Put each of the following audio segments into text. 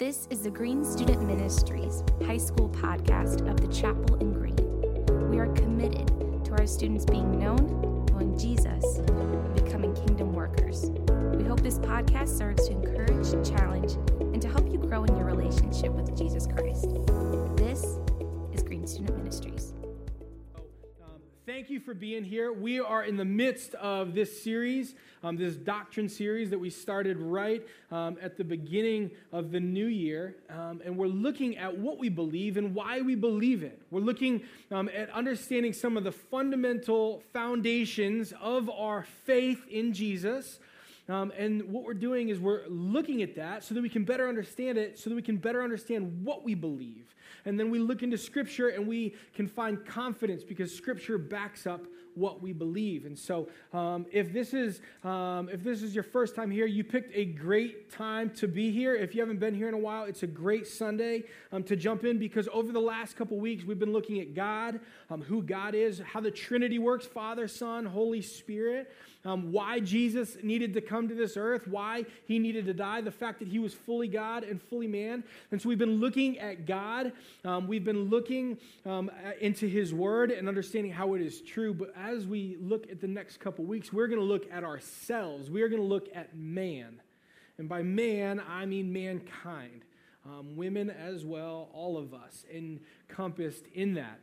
This is the Green Student Ministries high school podcast of the Chapel in Green. We are committed to our students being known, knowing Jesus, and becoming kingdom workers. We hope this podcast serves to encourage, challenge, and to help you grow in your relationship with Jesus Christ. This is Green Student Ministries. Thank you for being here. We are in the midst of this series, this doctrine series that we started right at the beginning of the new year. And we're looking at what we believe and why we believe it. We're looking at understanding some of the fundamental foundations of our faith in Jesus. And what we're doing is we're looking at that so that we can better understand it, so that we can better understand what we believe. And then we look into Scripture and we can find confidence because Scripture backs up what we believe. And so if this is your first time here, you picked a great time to be here. If you haven't been here in a while, it's a great Sunday to jump in because over the last couple weeks, we've been looking at God, who God is, how the Trinity works, Father, Son, Holy Spirit, why Jesus needed to come to this earth, why he needed to die, the fact that he was fully God and fully man. And so we've been looking at God. We've been looking into his word and understanding how it is true. But as we look at the next couple weeks, we're going to look at ourselves. We are going to look at man. And by man, I mean mankind. Women as well, all of us encompassed in that.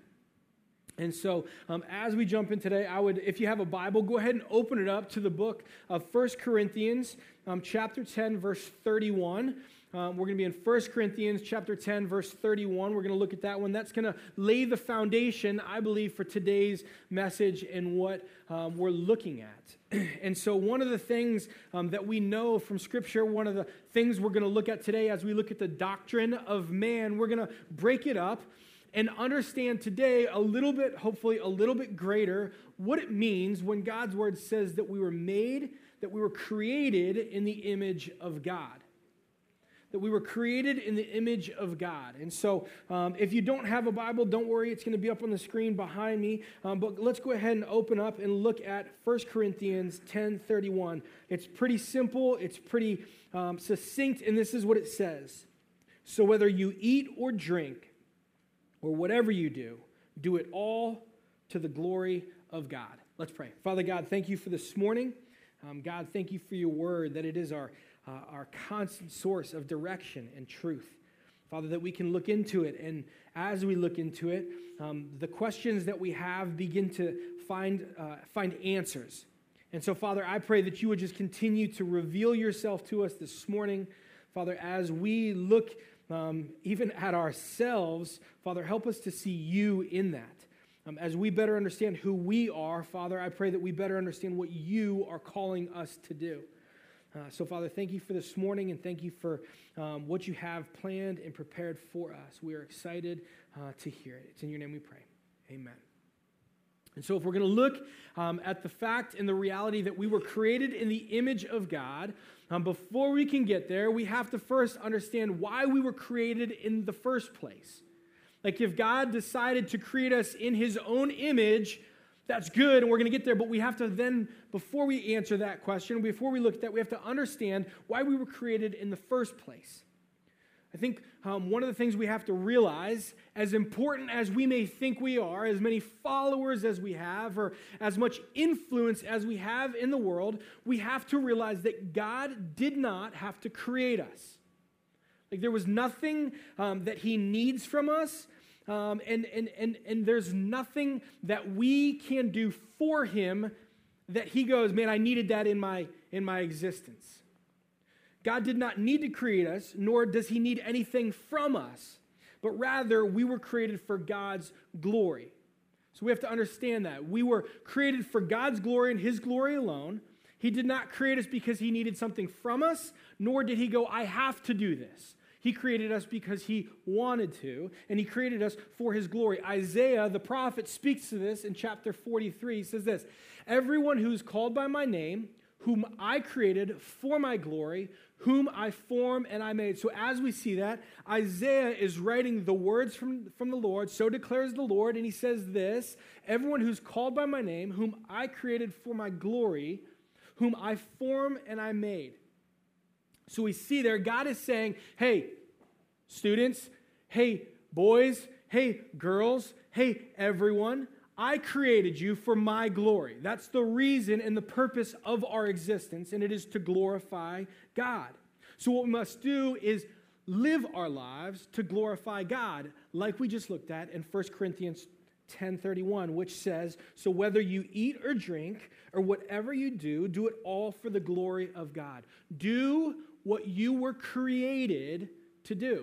And so as we jump in today, if you have a Bible, go ahead and open it up to the book of 1 Corinthians, chapter 10, verse 31. We're going to be in 1 Corinthians chapter 10, verse 31. We're going to look at that one. That's going to lay the foundation, I believe, for today's message and what we're looking at. And so one of the things that we know from Scripture, one of the things we're going to look at today as we look at the doctrine of man, we're going to break it up and understand today a little bit, hopefully a little bit greater, what it means when God's word says that we were made, that we were created in the image of God. That we were created in the image of God. And so if you don't have a Bible, don't worry, it's going to be up on the screen behind me. But let's go ahead and open up and look at 1 Corinthians 10:31. It's pretty simple, it's pretty succinct, and this is what it says. So whether you eat or drink, or whatever you do it all to the glory of God. Let's pray. Father God, thank you for this morning. God, thank you for your word, that it is our constant source of direction and truth. Father, that we can look into it, and as we look into it, the questions that we have begin to find answers. And so, Father, I pray that you would just continue to reveal yourself to us this morning. Father, as we look even at ourselves, Father, help us to see you in that. As we better understand who we are, Father, I pray that we better understand what you are calling us to do. So, Father, thank you for this morning, and thank you for what you have planned and prepared for us. We are excited to hear it. It's in your name we pray. Amen. And so if we're going to look at the fact and the reality that we were created in the image of God, before we can get there, we have to first understand why we were created in the first place. Like if God decided to create us in his own image, that's good, and we're going to get there, but we have to then, before we answer that question, before we look at that, we have to understand why we were created in the first place. I think one of the things we have to realize, as important as we may think we are, as many followers as we have, or as much influence as we have in the world, we have to realize that God did not have to create us. Like there was nothing that he needs from us, and there's nothing that we can do for him that he goes, man, I needed that in my existence. God did not need to create us, nor does he need anything from us, but rather we were created for God's glory. So we have to understand that. We were created for God's glory and his glory alone. He did not create us because he needed something from us, nor did he go, I have to do this. He created us because he wanted to, and he created us for his glory. Isaiah, the prophet, speaks to this in chapter 43. He says this, everyone who's called by my name, whom I created for my glory, whom I formed and I made. So as we see that, Isaiah is writing the words from the Lord, so declares the Lord, and he says this, everyone who's called by my name, whom I created for my glory, whom I formed and I made. So we see there, God is saying, hey, Students, hey, boys, hey, girls, hey, everyone, I created you for my glory. That's the reason and the purpose of our existence, and it is to glorify God. So what we must do is live our lives to glorify God, like we just looked at in 1 Corinthians 10:31, which says, so whether you eat or drink or whatever you do, do it all for the glory of God. Do what you were created to do.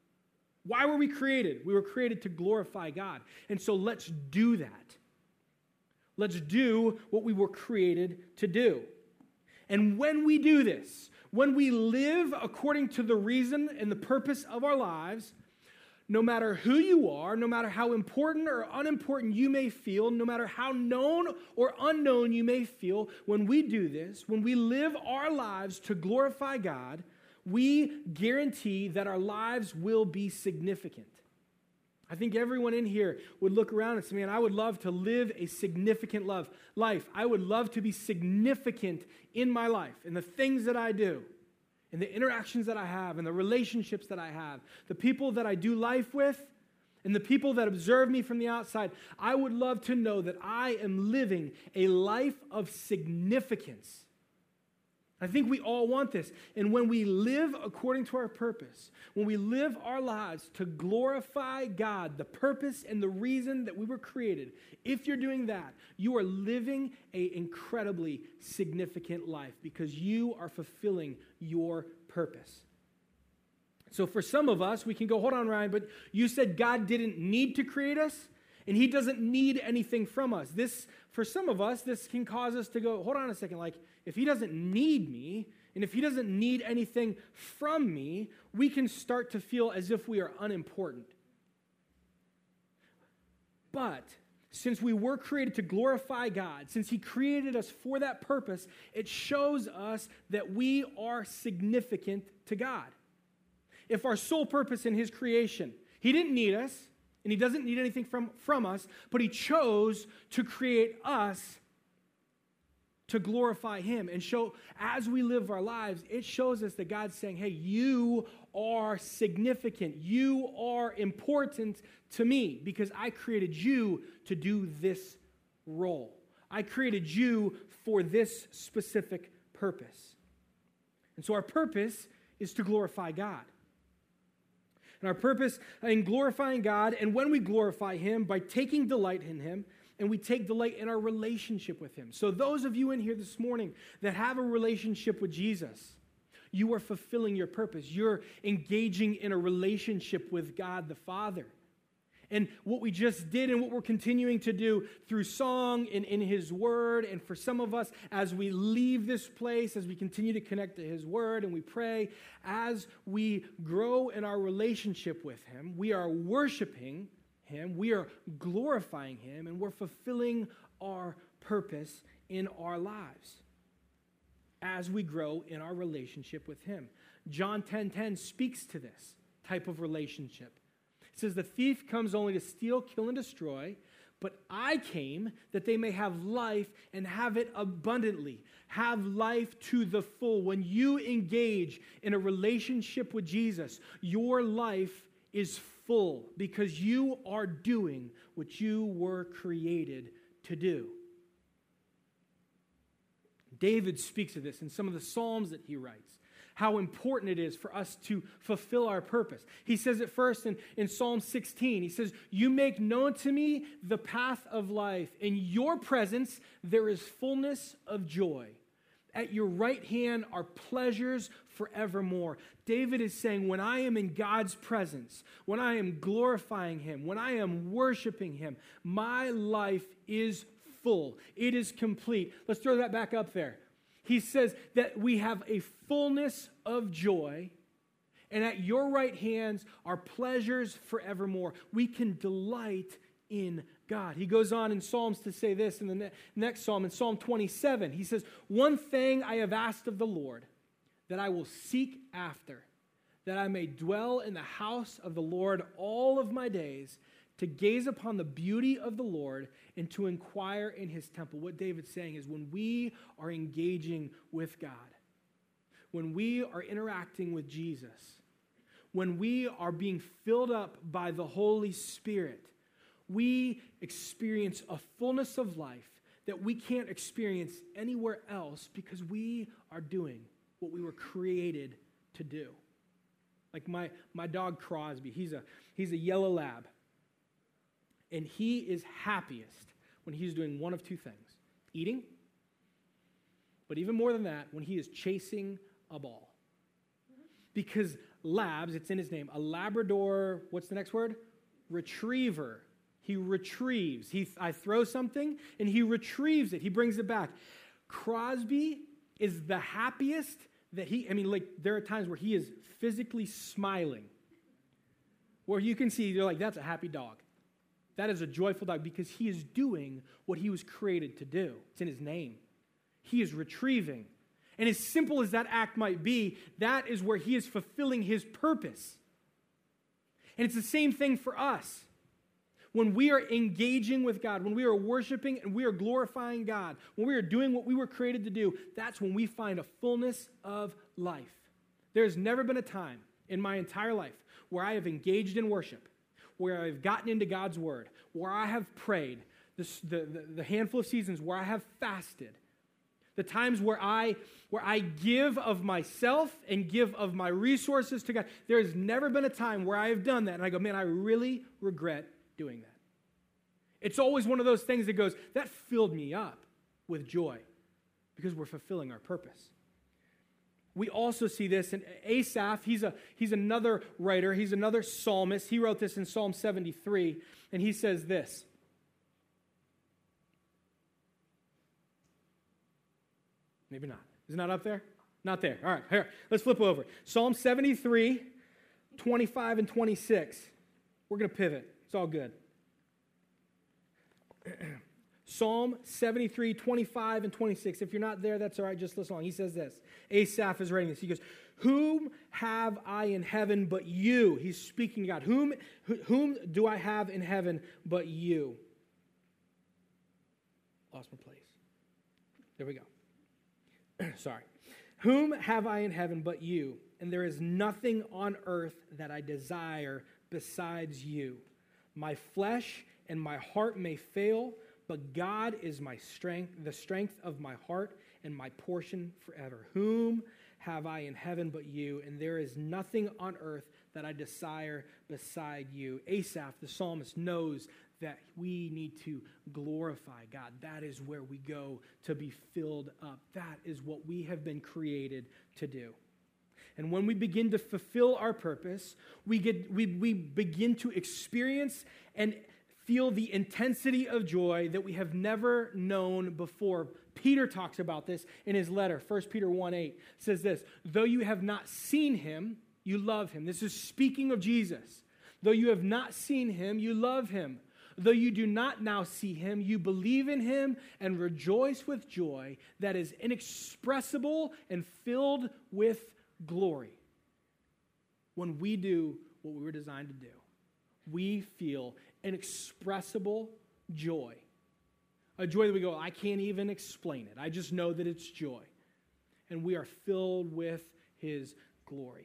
Why were we created? We were created to glorify God. And so let's do that. Let's do what we were created to do. And when we do this, when we live according to the reason and the purpose of our lives, no matter who you are, no matter how important or unimportant you may feel, no matter how known or unknown you may feel, when we do this, when we live our lives to glorify God, we guarantee that our lives will be significant. I think everyone in here would look around and say, man, I would love to live a significant life. I would love to be significant in my life, in the things that I do, in the interactions that I have, in the relationships that I have, the people that I do life with, and the people that observe me from the outside. I would love to know that I am living a life of significance. I think we all want this. And when we live according to our purpose, when we live our lives to glorify God, the purpose and the reason that we were created, if you're doing that, you are living an incredibly significant life because you are fulfilling your purpose. So for some of us, we can go, hold on, Ryan, but you said God didn't need to create us, and he doesn't need anything from us. This, for some of us, this can cause us to go, hold on a second, like, if he doesn't need me, and if he doesn't need anything from me, we can start to feel as if we are unimportant. But since we were created to glorify God, since he created us for that purpose, it shows us that we are significant to God. If our sole purpose in his creation, he didn't need us, and he doesn't need anything from us, but he chose to create us to glorify him and show, as we live our lives, it shows us that God's saying, hey, you are significant. You are important to me because I created you to do this role. I created you for this specific purpose. And so our purpose is to glorify God. And our purpose in glorifying God, and when we glorify him, by taking delight in him, and we take delight in our relationship with him. So those of you in here this morning that have a relationship with Jesus, you are fulfilling your purpose. You're engaging in a relationship with God the Father. And what we just did and what we're continuing to do through song and in his word, and for some of us as we leave this place, as we continue to connect to his word and we pray, as we grow in our relationship with him, we are worshiping him, we are glorifying him, and we're fulfilling our purpose in our lives as we grow in our relationship with him. John 10:10 speaks to this type of relationship. It says, the thief comes only to steal, kill, and destroy, but I came that they may have life and have it abundantly, have life to the full. When you engage in a relationship with Jesus, your life is full because you are doing what you were created to do. David speaks of this in some of the Psalms that he writes, how important it is for us to fulfill our purpose. He says it first in Psalm 16. He says, you make known to me the path of life. In your presence there is fullness of joy. At your right hand are pleasures forevermore. David is saying, when I am in God's presence, when I am glorifying him, when I am worshiping him, my life is full. It is complete. Let's throw that back up there. He says that we have a fullness of joy, and at your right hands are pleasures forevermore. We can delight in God. He goes on in Psalms to say this in the next Psalm, in Psalm 27. He says, one thing I have asked of the Lord, that I will seek after, that I may dwell in the house of the Lord all of my days, to gaze upon the beauty of the Lord and to inquire in his temple. What David's saying is when we are engaging with God, when we are interacting with Jesus, when we are being filled up by the Holy Spirit, we experience a fullness of life that we can't experience anywhere else because we are doing what we were created to do. Like my dog Crosby, he's a yellow lab. And he is happiest when he's doing one of two things: eating, but even more than that, when he is chasing a ball. Because labs, it's in his name, a Labrador, what's the next word? Retriever. He retrieves. I throw something, and he retrieves it. He brings it back. Crosby is the happiest that there are times where he is physically smiling, where you can see, you're like, that's a happy dog. That is a joyful dog because he is doing what he was created to do. It's in his name. He is retrieving. And as simple as that act might be, that is where he is fulfilling his purpose. And it's the same thing for us. When we are engaging with God, when we are worshiping and we are glorifying God, when we are doing what we were created to do, that's when we find a fullness of life. There's never been a time in my entire life where I have engaged in worship, where I've gotten into God's word, where I have prayed, the handful of seasons where I have fasted, the times where I give of myself and give of my resources to God. There has never been a time where I have done that and I go, man, I really regret doing that. It's always one of those things that goes, that filled me up with joy because we're fulfilling our purpose. We also see this in Asaph. He's another writer. He's another psalmist. He wrote this in Psalm 73, and he says this. Maybe not. Is it not up there? Not there. All right, here. Let's flip over. Psalm 73, 25 and 26. We're going to pivot. It's all good. Psalm 73, 25 and 26. If you're not there, that's all right. Just listen along. He says this. Asaph is writing this. He goes, whom have I in heaven but you? He's speaking to God. Whom do I have in heaven but you? Lost my place. There we go. Sorry. Whom have I in heaven but you? And there is nothing on earth that I desire besides you. My flesh and my heart may fail, but God is my strength, the strength of my heart and my portion forever. Whom have I in heaven but you? And there is nothing on earth that I desire beside you. Asaph, the psalmist, knows that we need to glorify God. That is where we go to be filled up. That is what we have been created to do. And when we begin to fulfill our purpose, we begin to experience and feel the intensity of joy that we have never known before. Peter talks about this in his letter. 1 Peter 1:8 says this, though you have not seen him, you love him. This is speaking of Jesus. Though you have not seen him, you love him. Though you do not now see him, you believe in him and rejoice with joy that is inexpressible and filled with glory. When we do what we were designed to do, we feel inexpressible joy. A joy that we go, I can't even explain it. I just know that it's joy. And we are filled with his glory.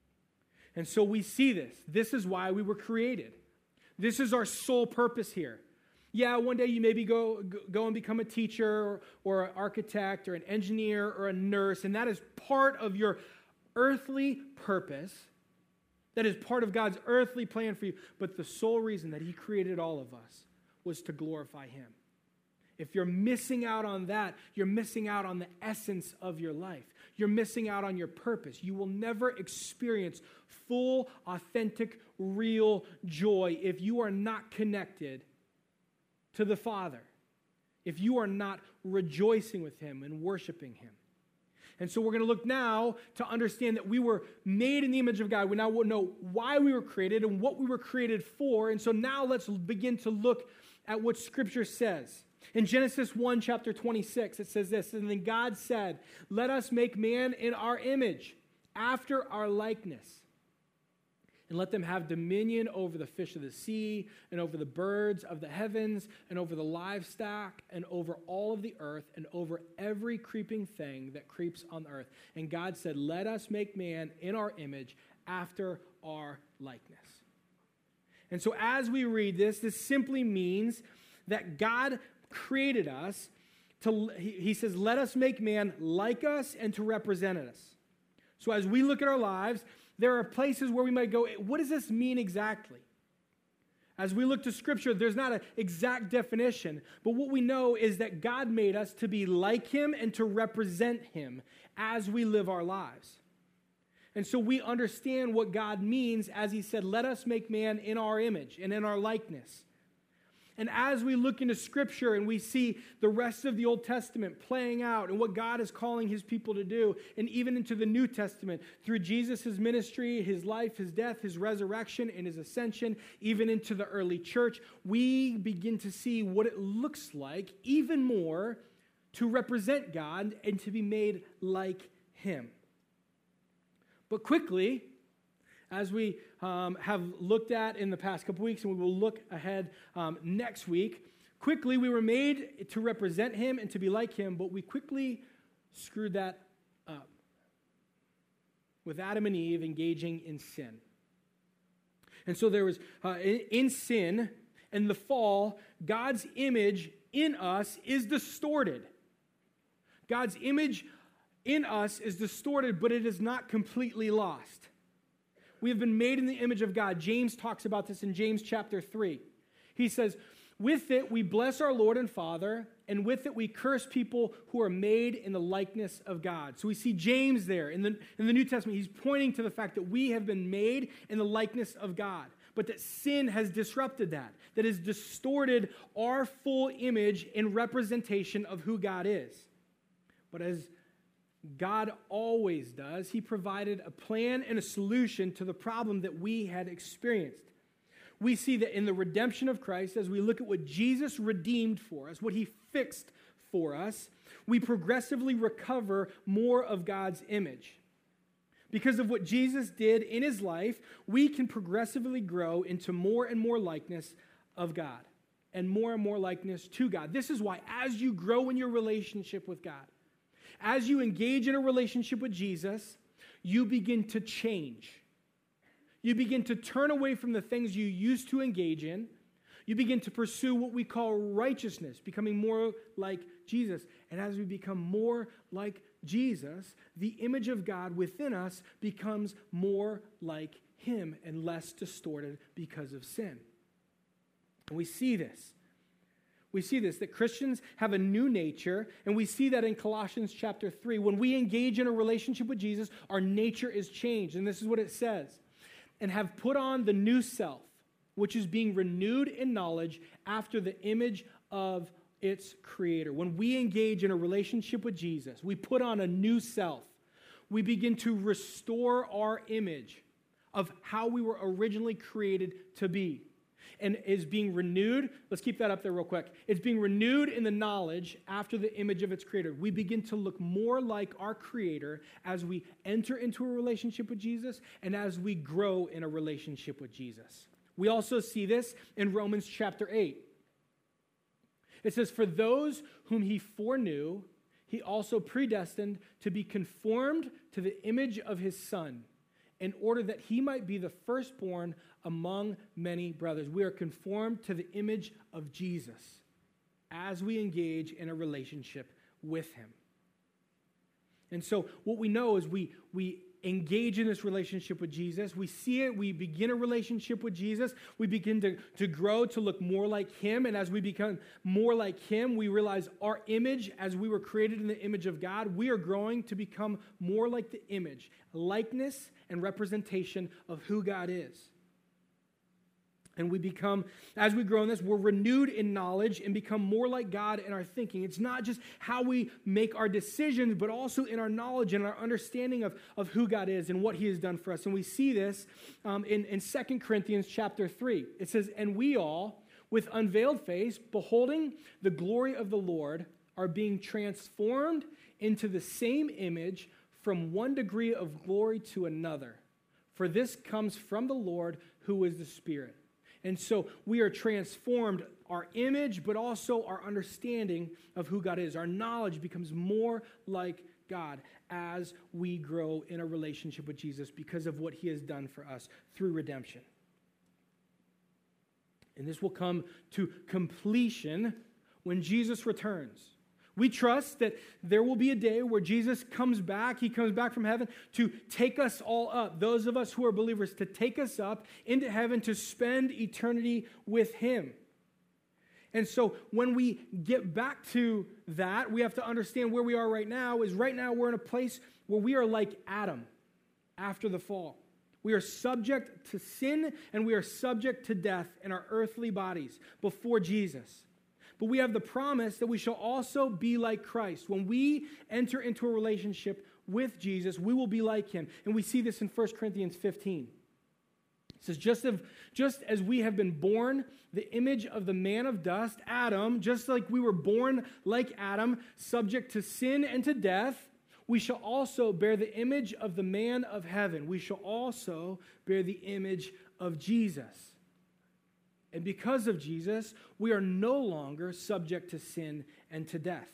And so we see this. This is why we were created. This is our sole purpose here. Yeah, one day you maybe go and become a teacher or an architect or an engineer or a nurse, and that is part of your earthly purpose. That is part of God's earthly plan for you. But the sole reason that he created all of us was to glorify him. If you're missing out on that, you're missing out on the essence of your life. You're missing out on your purpose. You will never experience full, authentic, real joy if you are not connected to the Father, if you are not rejoicing with him and worshiping him. And so we're going to look now to understand that we were made in the image of God. We now know why we were created and what we were created for. And so now let's begin to look at what Scripture says. In Genesis 1, chapter 26, it says this, and then God said, let us make man in our image, after our likeness, and let them have dominion over the fish of the sea, and over the birds of the heavens, and over the livestock, and over all of the earth, and over every creeping thing that creeps on the earth. And God said, let us make man in our image, after our likeness. And so as we read this simply means that God created us he says, let us make man like us and to represent us. So as we look at our lives, there are places where we might go, what does this mean exactly? As we look to Scripture, there's not an exact definition, but what we know is that God made us to be like Him and to represent Him as we live our lives. And so we understand what God means as He said, let us make man in our image and in our likeness. And as we look into Scripture and we see the rest of the Old Testament playing out and what God is calling His people to do, and even into the New Testament, through Jesus' ministry, His life, His death, His resurrection, and His ascension, even into the early church, we begin to see what it looks like even more to represent God and to be made like Him. But quickly, as we have looked at in the past couple weeks, and we will look ahead next week, quickly we were made to represent Him and to be like Him, but we quickly screwed that up with Adam and Eve engaging in sin. And so there was, in sin and the fall, God's image in us is distorted. God's image in us is distorted, but it is not completely lost. We have been made in the image of God. James talks about this in James chapter 3. He says, with it we bless our Lord and Father, and with it we curse people who are made in the likeness of God. So we see James there in the New Testament. He's pointing to the fact that we have been made in the likeness of God, but that sin has disrupted that has distorted our full image and representation of who God is. But as God always does, He provided a plan and a solution to the problem that we had experienced. We see that in the redemption of Christ, as we look at what Jesus redeemed for us, what He fixed for us, we progressively recover more of God's image. Because of what Jesus did in His life, we can progressively grow into more and more likeness of God and more likeness to God. This is why, as you grow in your relationship with God, as you engage in a relationship with Jesus, you begin to change. You begin to turn away from the things you used to engage in. You begin to pursue what we call righteousness, becoming more like Jesus. And as we become more like Jesus, the image of God within us becomes more like Him and less distorted because of sin. And we see this. We see this, that Christians have a new nature, and we see that in Colossians chapter 3. When we engage in a relationship with Jesus, our nature is changed. And this is what it says. And have put on the new self, which is being renewed in knowledge after the image of its creator. When we engage in a relationship with Jesus, we put on a new self. We begin to restore our image of how we were originally created to be. And is being renewed. Let's keep that up there real quick. It's being renewed in the knowledge after the image of its creator. We begin to look more like our creator as we enter into a relationship with Jesus and as we grow in a relationship with Jesus. We also see this in Romans chapter 8. It says, for those whom He foreknew, He also predestined to be conformed to the image of His Son, in order that He might be the firstborn among many brothers. We are conformed to the image of Jesus as we engage in a relationship with Him. And so what we know is we engage in this relationship with Jesus. We see it. We begin a relationship with Jesus. We begin to grow to look more like Him. And as we become more like Him, we realize our image, as we were created in the image of God, we are growing to become more like the image, likeness and representation of who God is. And we become, as we grow in this, we're renewed in knowledge and become more like God in our thinking. It's not just how we make our decisions, but also in our knowledge and our understanding of who God is and what He has done for us. And we see this in 2 Corinthians chapter 3. It says, and we all, with unveiled face, beholding the glory of the Lord, are being transformed into the same image from one degree of glory to another. For this comes from the Lord, who is the Spirit. And so we are transformed, our image, but also our understanding of who God is. Our knowledge becomes more like God as we grow in a relationship with Jesus because of what he has done for us through redemption. And this will come to completion when Jesus returns. We trust that there will be a day where Jesus comes back. He comes back from heaven to take us all up, those of us who are believers, to take us up into heaven to spend eternity with him. And so when we get back to that, we have to understand where we are right now is right now we're in a place where we are like Adam after the fall. We are subject to sin and we are subject to death in our earthly bodies before Jesus. But we have the promise that we shall also be like Christ. When we enter into a relationship with Jesus, we will be like him. And we see this in 1 Corinthians 15. It says, just as we have been born the image of the man of dust, Adam, just like we were born like Adam, subject to sin and to death, we shall also bear the image of the man of heaven. We shall also bear the image of Jesus. And because of Jesus, we are no longer subject to sin and to death.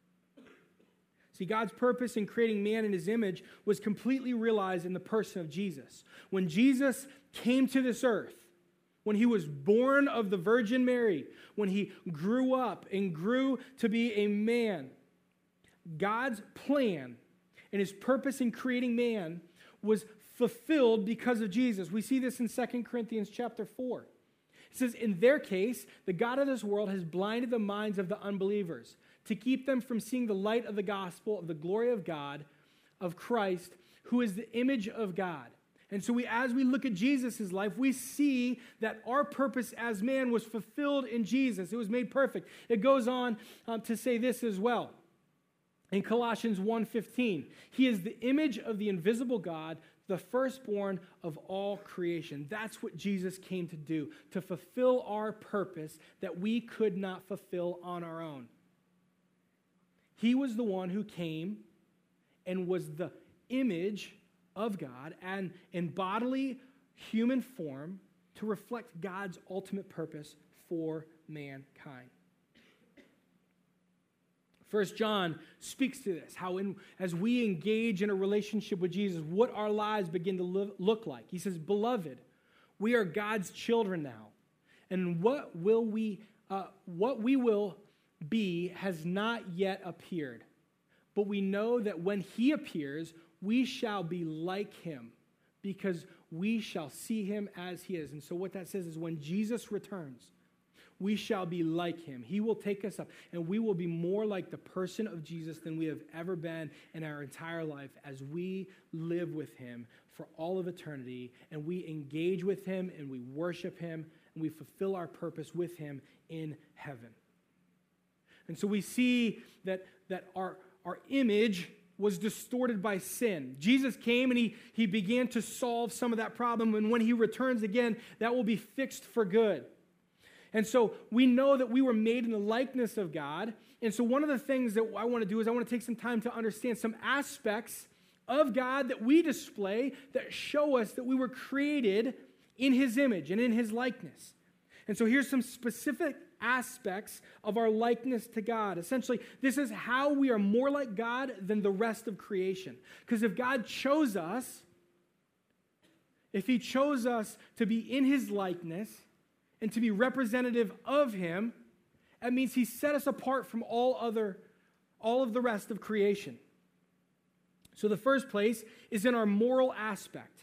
See, God's purpose in creating man in his image was completely realized in the person of Jesus. When Jesus came to this earth, when he was born of the Virgin Mary, when he grew up and grew to be a man, God's plan and his purpose in creating man was fulfilled because of Jesus. We see this in 2 Corinthians chapter 4. It says, in their case, the God of this world has blinded the minds of the unbelievers to keep them from seeing the light of the gospel of the glory of God, of Christ, who is the image of God. And so as we look at Jesus' life, we see that our purpose as man was fulfilled in Jesus. It was made perfect. It goes on to say this as well. In Colossians 1:15, he is the image of the invisible God, the firstborn of all creation. That's what Jesus came to do, to fulfill our purpose that we could not fulfill on our own. He was the one who came and was the image of God and in bodily human form to reflect God's ultimate purpose for mankind. 1 John speaks to this, how as we engage in a relationship with Jesus, what our lives begin to look like. He says, beloved, we are God's children now, and what we will be has not yet appeared. But we know that when he appears, we shall be like him, because we shall see him as he is. And so what that says is when Jesus returns, we shall be like him. He will take us up, and we will be more like the person of Jesus than we have ever been in our entire life as we live with him for all of eternity, and we engage with him, and we worship him, and we fulfill our purpose with him in heaven. And so we see that our image was distorted by sin. Jesus came and he began to solve some of that problem, and when he returns again, that will be fixed for good. And so we know that we were made in the likeness of God. And so one of the things that I want to do is I want to take some time to understand some aspects of God that we display that show us that we were created in his image and in his likeness. And so here's some specific aspects of our likeness to God. Essentially, this is how we are more like God than the rest of creation. Because if God chose us, if he chose us to be in his likeness, and to be representative of him, that means he set us apart from all of the rest of creation. So the first place is in our moral aspect.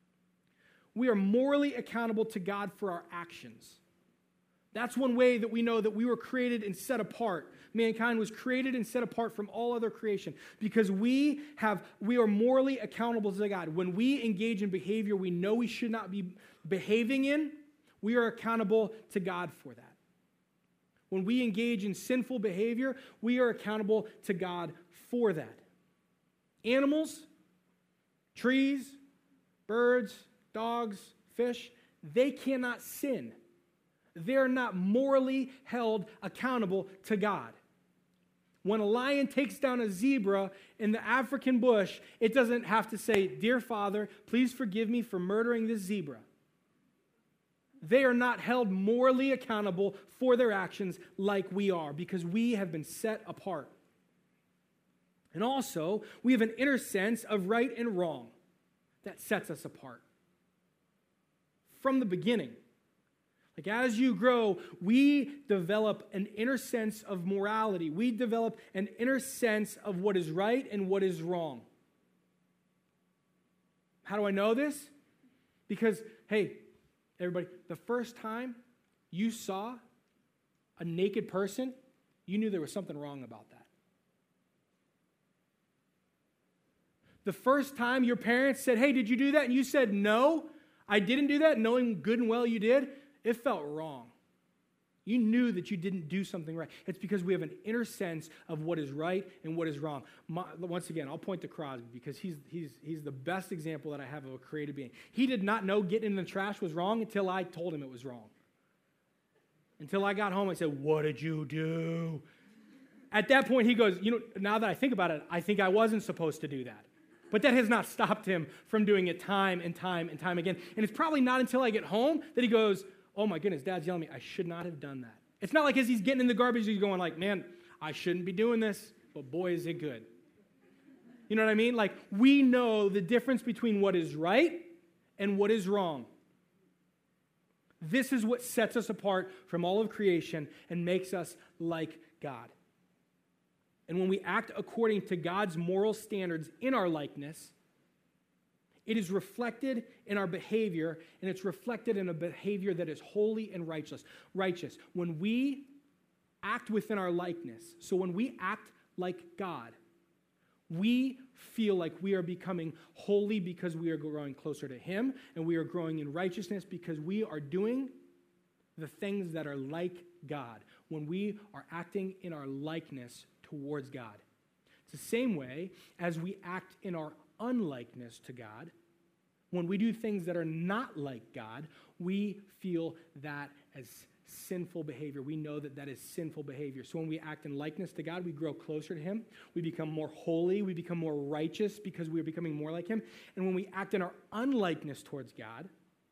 We are morally accountable to God for our actions. That's one way that we know that we were created and set apart. Mankind was created and set apart from all other creation because we are morally accountable to God. When we engage in behavior we know we should not be behaving in, we are accountable to God for that. When we engage in sinful behavior, we are accountable to God for that. Animals, trees, birds, dogs, fish, they cannot sin. They're not morally held accountable to God. When a lion takes down a zebra in the African bush, it doesn't have to say, "Dear Father, please forgive me for murdering this zebra." They are not held morally accountable for their actions like we are because we have been set apart. And also, we have an inner sense of right and wrong that sets us apart. From the beginning. Like as you grow, we develop an inner sense of morality. We develop an inner sense of what is right and what is wrong. How do I know this? Because, hey, everybody, the first time you saw a naked person, you knew there was something wrong about that. The first time your parents said, hey, did you do that? And you said, no, I didn't do that, knowing good and well you did, it felt wrong. You knew that you didn't do something right. It's because we have an inner sense of what is right and what is wrong. Once again, I'll point to Crosby because he's the best example that I have of a creative being. He did not know getting in the trash was wrong until I told him it was wrong. Until I got home and said, what did you do? At that point, he goes, now that I think about it, I think I wasn't supposed to do that. But that has not stopped him from doing it time and time and time again. And it's probably not until I get home that he goes, oh my goodness, Dad's yelling at me. I should not have done that. It's not like as he's getting in the garbage, he's going like, man, I shouldn't be doing this, but boy, is it good. You know what I mean? Like we know the difference between what is right and what is wrong. This is what sets us apart from all of creation and makes us like God. And when we act according to God's moral standards in our likeness, it is reflected in our behavior, and it's reflected in a behavior that is holy and righteous. When we act within our likeness, so when we act like God, we feel like we are becoming holy because we are growing closer to Him, and we are growing in righteousness because we are doing the things that are like God, when we are acting in our likeness towards God. It's the same way as we act in our unlikeness to God. When we do things that are not like God, we feel that as sinful behavior. We know that that is sinful behavior. So when we act in likeness to God, we grow closer to Him. We become more holy. We become more righteous because we are becoming more like Him. And when we act in our unlikeness towards God,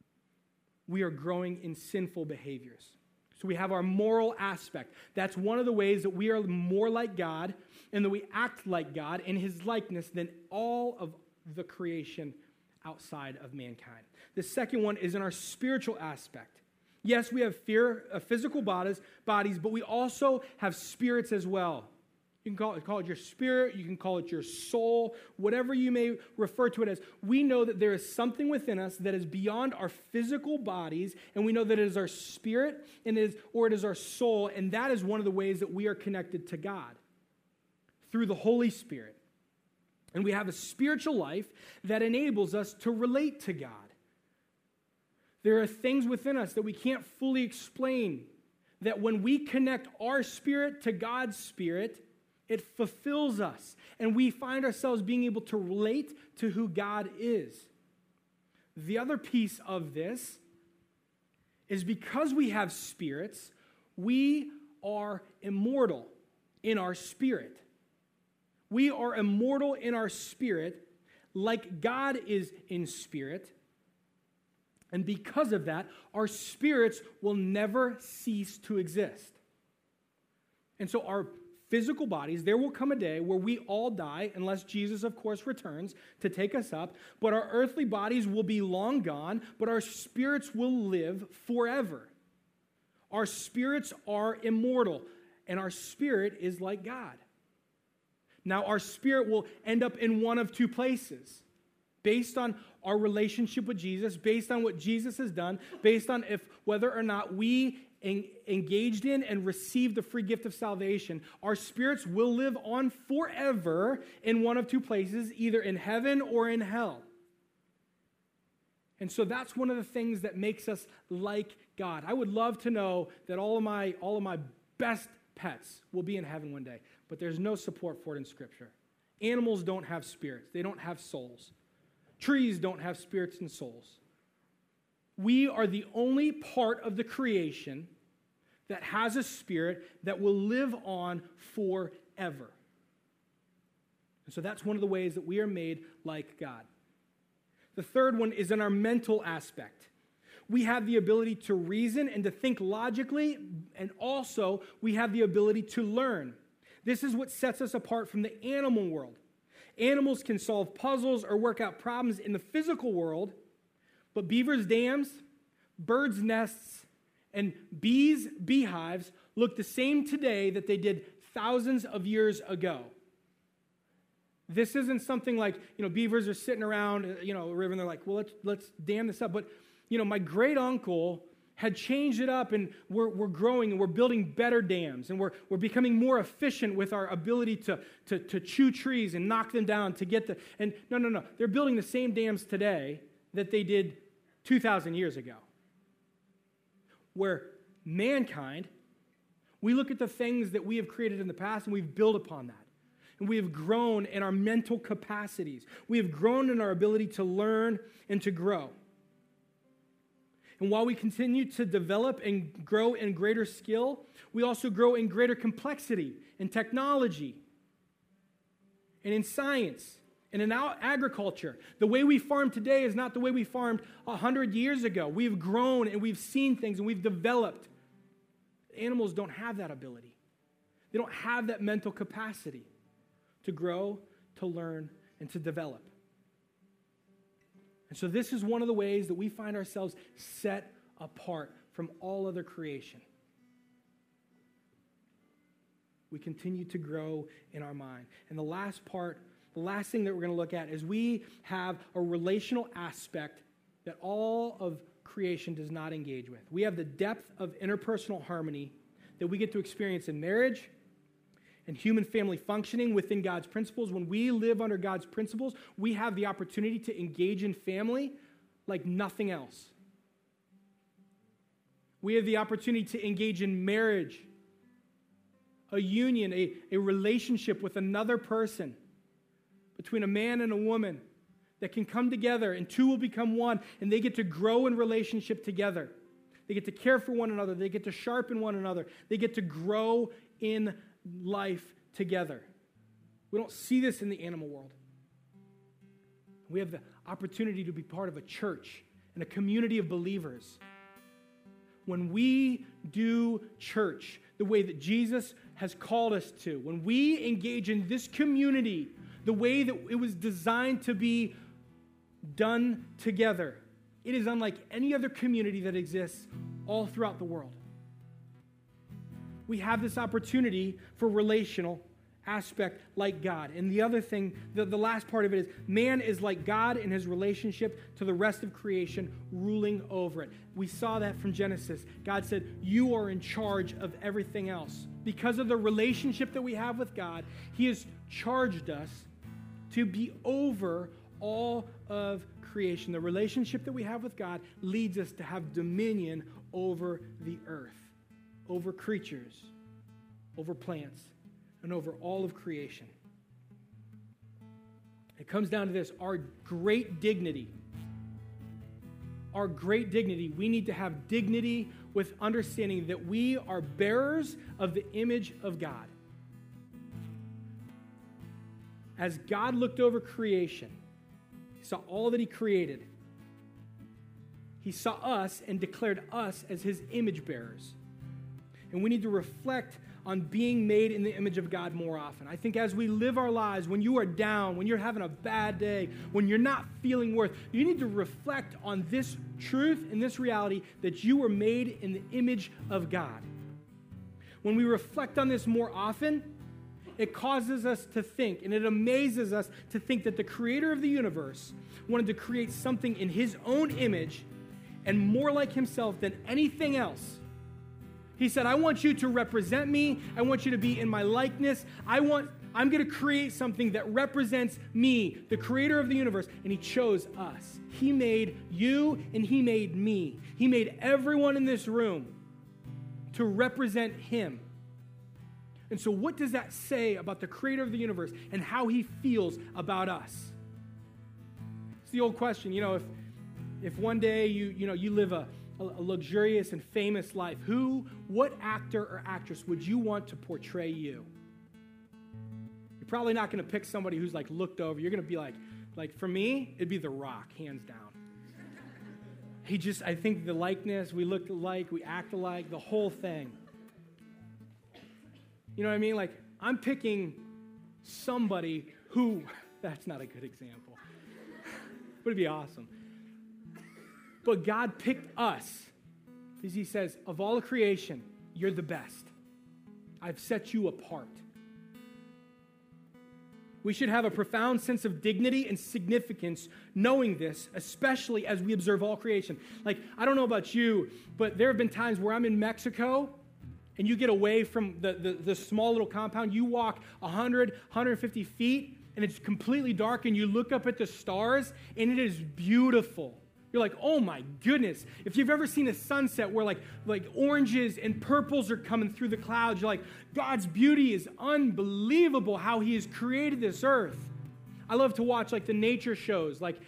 we are growing in sinful behaviors. So we have our moral aspect. That's one of the ways that we are more like God and that we act like God in His likeness than all of the creation outside of mankind. The second one is in our spiritual aspect. Yes, we have physical bodies, but we also have spirits as well. You can call it your spirit, you can call it your soul, whatever you may refer to it as. We know that there is something within us that is beyond our physical bodies, and we know that it is our spirit, it is our soul, and that is one of the ways that we are connected to God, through the Holy Spirit. And we have a spiritual life that enables us to relate to God. There are things within us that we can't fully explain, that when we connect our spirit to God's spirit, it fulfills us, and we find ourselves being able to relate to who God is. The other piece of this is because we have spirits, we are immortal in our spirit. We are immortal in our spirit like God is in spirit. And because of that, our spirits will never cease to exist. And so our physical bodies, there will come a day where we all die, unless Jesus, of course, returns to take us up. But our earthly bodies will be long gone, but our spirits will live forever. Our spirits are immortal, and our spirit is like God. Now, our spirit will end up in one of two places, based on our relationship with Jesus, based on what Jesus has done, based on whether or not we engaged in and received the free gift of salvation. Our spirits will live on forever in one of two places, either in heaven or in hell. And so that's one of the things that makes us like God. I would love to know that all of my best pets will be in heaven one day, but there's no support for it in Scripture. Animals don't have spirits. They don't have souls. Trees don't have spirits and souls. We are the only part of the creation that has a spirit that will live on forever. And so that's one of the ways that we are made like God. The third one is in our mental aspect. We have the ability to reason and to think logically, and also we have the ability to learn. This is what sets us apart from the animal world. Animals can solve puzzles or work out problems in the physical world, but beavers' dams, birds' nests, and bees' beehives look the same today that they did thousands of years ago. This isn't something like, beavers are sitting around, a river, and they're like, well, let's dam this up. But, my great uncle had changed it up, and we're growing, and we're building better dams, and we're becoming more efficient with our ability to chew trees and knock them down to get and no. They're building the same dams today that they did 2,000 years ago. Where mankind, we look at the things that we have created in the past, and we've built upon that. And we have grown in our mental capacities. We have grown in our ability to learn and to grow. And while we continue to develop and grow in greater skill, we also grow in greater complexity in technology and in science and in agriculture. The way we farm today is not the way we farmed 100 years ago. We've grown and we've seen things and we've developed. Animals don't have that ability. They don't have that mental capacity to grow, to learn, and to develop. And so this is one of the ways that we find ourselves set apart from all other creation. We continue to grow in our mind. And the last thing that we're going to look at is we have a relational aspect that all of creation does not engage with. We have the depth of interpersonal harmony that we get to experience in marriage and human family functioning within God's principles. When we live under God's principles, we have the opportunity to engage in family like nothing else. We have the opportunity to engage in marriage, a union, a relationship with another person, between a man and a woman that can come together and two will become one, and they get to grow in relationship together. They get to care for one another. They get to sharpen one another. They get to grow in life together. We don't see this in the animal world. We have the opportunity to be part of a church and a community of believers. When we do church the way that Jesus has called us to, when we engage in this community the way that it was designed to be done together, it is unlike any other community that exists all throughout the world. We have this opportunity for relational aspect like God. And the other thing, the last part of it is, man is like God in his relationship to the rest of creation, ruling over it. We saw that from Genesis. God said, you are in charge of everything else. Because of the relationship that we have with God, he has charged us to be over all of creation. The relationship that we have with God leads us to have dominion over the earth, over creatures, over plants, and over all of creation. It comes down to this, our great dignity, we need to have dignity with understanding that we are bearers of the image of God. As God looked over creation, he saw all that he created. He saw us and declared us as his image bearers. And we need to reflect on being made in the image of God more often. I think as we live our lives, when you are down, when you're having a bad day, when you're not feeling worth, you need to reflect on this truth and this reality that you were made in the image of God. When we reflect on this more often, it causes us to think, and it amazes us to think that the creator of the universe wanted to create something in his own image and more like himself than anything else. He said, I want you to represent me. I want you to be in my likeness. I'm going to create something that represents me, the creator of the universe. And he chose us. He made you and he made me. He made everyone in this room to represent him. And so what does that say about the creator of the universe and how he feels about us? It's the old question, if one day you live a luxurious and famous life, what actor or actress would you want to portray you? You're probably not going to pick somebody who's looked over. You're going to be like for me, it'd be The Rock, hands down. I think the likeness, we look alike, we act alike, the whole thing. You know what I mean? I'm picking somebody who, that's not a good example, but it'd be awesome. But God picked us because he says, of all of creation, you're the best. I've set you apart. We should have a profound sense of dignity and significance knowing this, especially as we observe all creation. Like, I don't know about you, but there have been times where I'm in Mexico and you get away from the small little compound. You walk 100, 150 feet and it's completely dark and you look up at the stars and it is beautiful. You're like, oh my goodness. If you've ever seen a sunset where like oranges and purples are coming through the clouds, you're like, God's beauty is unbelievable how he has created this earth. I love to watch like the nature shows, like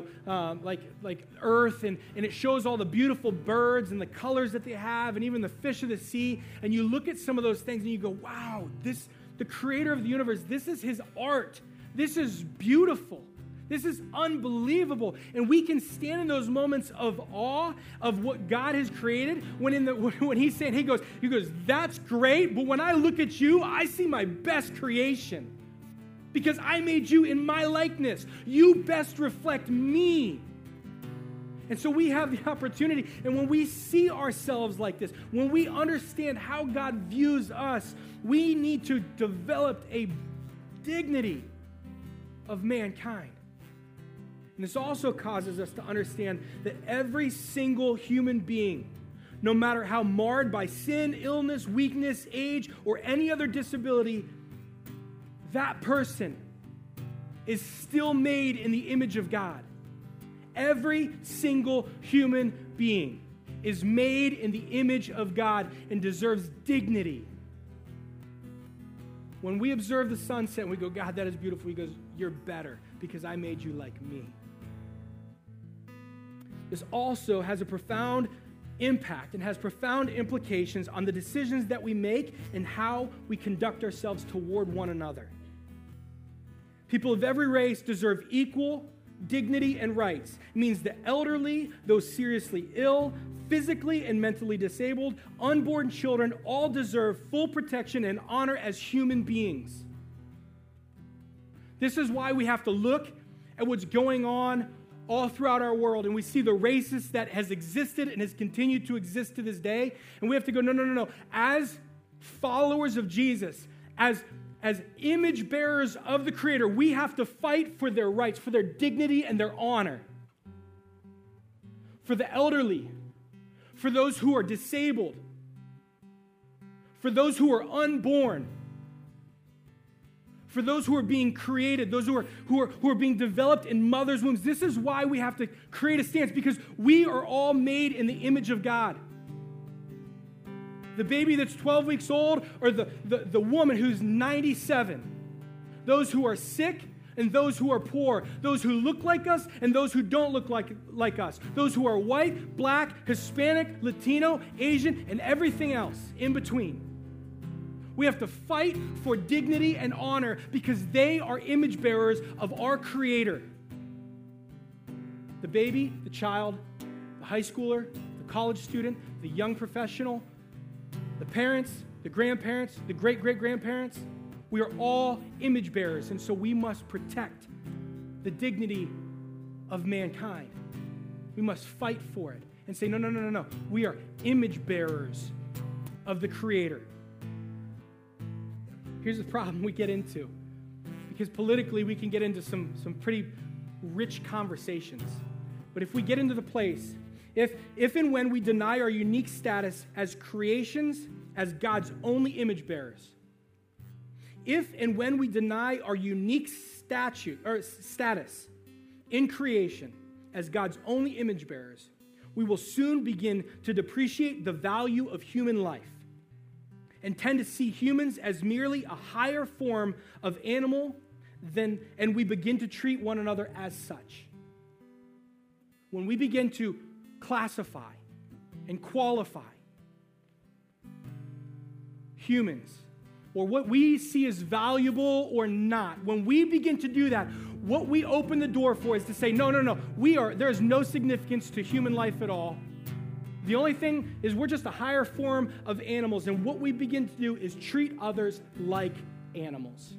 Earth, and it shows all the beautiful birds and the colors that they have and even the fish of the sea. And you look at some of those things and you go, wow, the creator of the universe, this is his art. This is beautiful. This is unbelievable. And we can stand in those moments of awe of what God has created when he's saying, he goes, that's great, but when I look at you, I see my best creation. Because I made you in my likeness. You best reflect me. And so we have the opportunity, and when we see ourselves like this, when we understand how God views us, we need to develop a dignity of mankind. And this also causes us to understand that every single human being, no matter how marred by sin, illness, weakness, age, or any other disability, that person is still made in the image of God. Every single human being is made in the image of God and deserves dignity. When we observe the sunset and we go, God, that is beautiful, he goes, you're better because I made you like me. This also has a profound impact and has profound implications on the decisions that we make and how we conduct ourselves toward one another. People of every race deserve equal dignity and rights. It means the elderly, those seriously ill, physically and mentally disabled, unborn children all deserve full protection and honor as human beings. This is why we have to look at what's going on all throughout our world, and we see the racist that has existed and has continued to exist to this day, and we have to go, no. As followers of Jesus, as image bearers of the Creator, we have to fight for their rights, for their dignity and their honor. For the elderly, for those who are disabled, for those who are unborn, for those who are being created, those who are being developed in mother's wombs. This is why we have to create a stance, because we are all made in the image of God. The baby that's 12 weeks old, or the woman who's 97. Those who are sick and those who are poor. Those who look like us and those who don't look like us. Those who are white, black, Hispanic, Latino, Asian, and everything else in between. We have to fight for dignity and honor because they are image bearers of our Creator. The baby, the child, the high schooler, the college student, the young professional, the parents, the grandparents, the great-great-grandparents, we are all image bearers, and so we must protect the dignity of mankind. We must fight for it and say, no. We are image bearers of the Creator. Here's the problem we get into, because politically we can get into some pretty rich conversations. But if we get into the place, if and when we deny our unique status as creations, as God's only image bearers, if and when we deny our unique status in creation as God's only image bearers, we will soon begin to depreciate the value of human life and tend to see humans as merely a higher form of animal and we begin to treat one another as such. When we begin to classify and qualify humans, or what we see as valuable or not, when we begin to do that, what we open the door for is to say, no, there is no significance to human life at all. The only thing is we're just a higher form of animals, and what we begin to do is treat others like animals.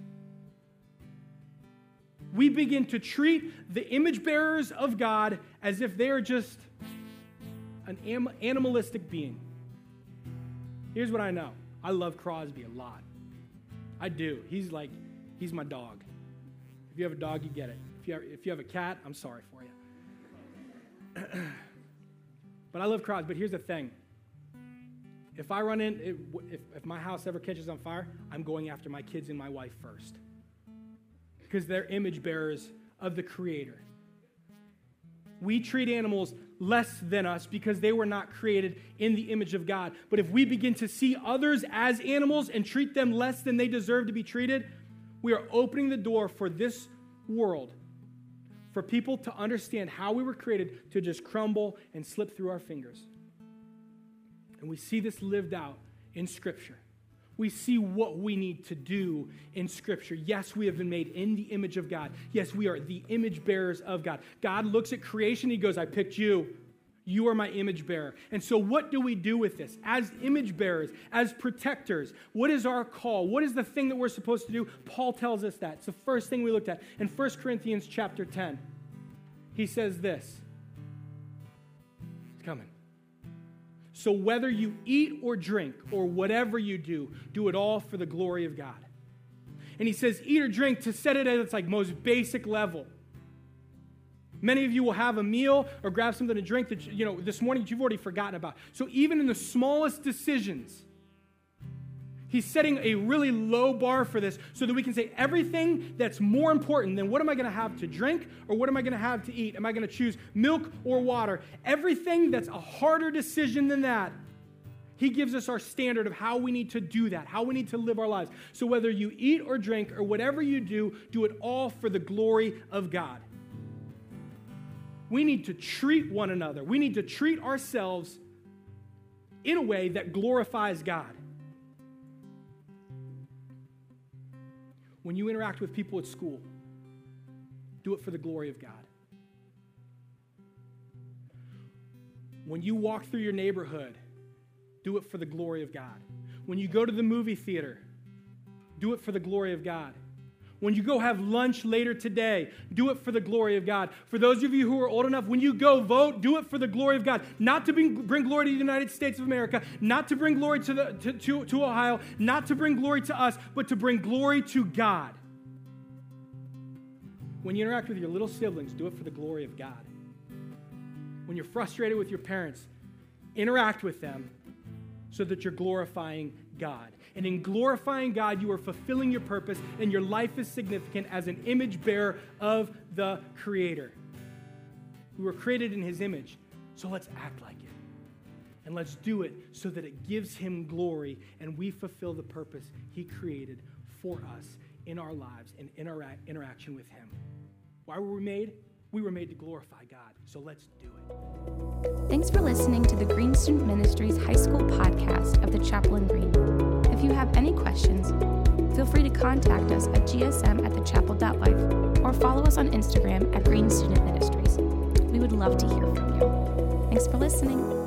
We begin to treat the image bearers of God as if they are just an animalistic being. Here's what I know. I love Crosby a lot. I do. He's my dog. If you have a dog, you get it. If you have a cat, I'm sorry for you. But I love Crosby. But here's the thing. If I run in, if my house ever catches on fire, I'm going after my kids and my wife first. Because they're image bearers of the Creator. We treat animals less than us because they were not created in the image of God. But if we begin to see others as animals and treat them less than they deserve to be treated, we are opening the door for this world, for people to understand how we were created to just crumble and slip through our fingers. And we see this lived out in Scripture. We see what we need to do in Scripture. Yes, we have been made in the image of God. Yes, we are the image bearers of God. God looks at creation, he goes, I picked you. You are my image bearer. And so what do we do with this? As image bearers, as protectors, what is our call? What is the thing that we're supposed to do? Paul tells us that. It's the first thing we looked at. In 1 Corinthians chapter 10, he says this. It's coming. So whether you eat or drink or whatever you do, do it all for the glory of God. And he says eat or drink to set it at its most basic level. Many of you will have a meal or grab something to drink that, this morning you've already forgotten about. So even in the smallest decisions, he's setting a really low bar for this so that we can say everything that's more important than what am I going to have to drink or what am I going to have to eat? Am I going to choose milk or water? Everything that's a harder decision than that, he gives us our standard of how we need to do that, how we need to live our lives. So whether you eat or drink or whatever you do it all for the glory of God. We need to treat one another. We need to treat ourselves in a way that glorifies God. When you interact with people at school, do it for the glory of God. When you walk through your neighborhood, do it for the glory of God. When you go to the movie theater, do it for the glory of God. When you go have lunch later today, do it for the glory of God. For those of you who are old enough, when you go vote, do it for the glory of God. Not to bring glory to the United States of America, not to bring glory to Ohio, not to bring glory to us, but to bring glory to God. When you interact with your little siblings, do it for the glory of God. When you're frustrated with your parents, interact with them so that you're glorifying God. And in glorifying God, you are fulfilling your purpose, and your life is significant as an image bearer of the Creator. We were created in His image, so let's act like it. And let's do it so that it gives Him glory, and we fulfill the purpose He created for us in our lives and in our interaction with Him. Why were we made? We were made to glorify God, so let's do it. Thanks for listening to the Green Student Ministries High School podcast of the Chapel in Green. If you have any questions, feel free to contact us at gsm@thechapel.life or follow us on Instagram at Green Student Ministries. We would love to hear from you. Thanks for listening.